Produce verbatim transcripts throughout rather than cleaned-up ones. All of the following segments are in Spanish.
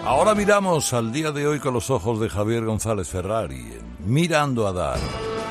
Ahora miramos al día de hoy con los ojos de Javier González Ferrari en Mirando a Dar.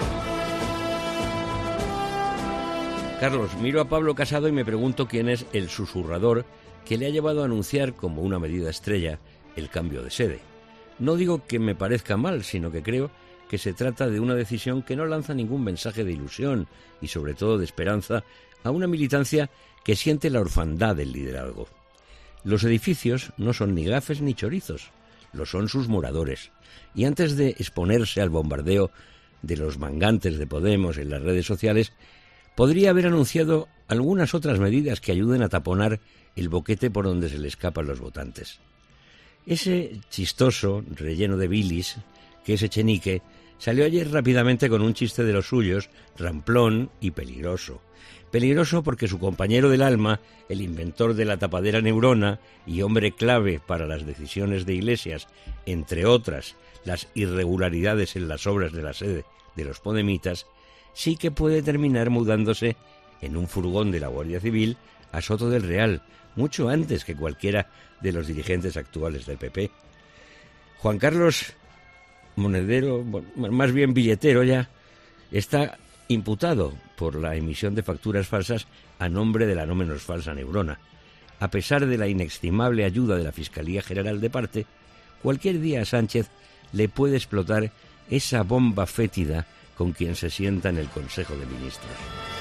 Carlos, miro a Pablo Casado y me pregunto quién es el susurrador que le ha llevado a anunciar como una medida estrella el cambio de sede. No digo que me parezca mal, sino que creo que se trata de una decisión que no lanza ningún mensaje de ilusión y sobre todo de esperanza a una militancia que siente la orfandad del liderazgo. Los edificios no son ni gafes ni chorizos, lo son sus moradores. Y antes de exponerse al bombardeo de los mangantes de Podemos en las redes sociales, podría haber anunciado algunas otras medidas que ayuden a taponar el boquete por donde se le escapan los votantes. Ese chistoso, relleno de bilis, que es Echenique, salió ayer rápidamente con un chiste de los suyos, ramplón y peligroso. Peligroso porque su compañero del alma, el inventor de la tapadera neurona y hombre clave para las decisiones de Iglesias, entre otras las irregularidades en las obras de la sede de los podemitas, sí que puede terminar mudándose en un furgón de la Guardia Civil a Soto del Real, mucho antes que cualquiera de los dirigentes actuales del P P. Juan Carlos Monedero, más bien billetero ya, está imputado por la emisión de facturas falsas a nombre de la no menos falsa Neurona. A pesar de la inestimable ayuda de la Fiscalía General de Parte, cualquier día a Sánchez le puede explotar esa bomba fétida con quien se sienta en el Consejo de Ministros.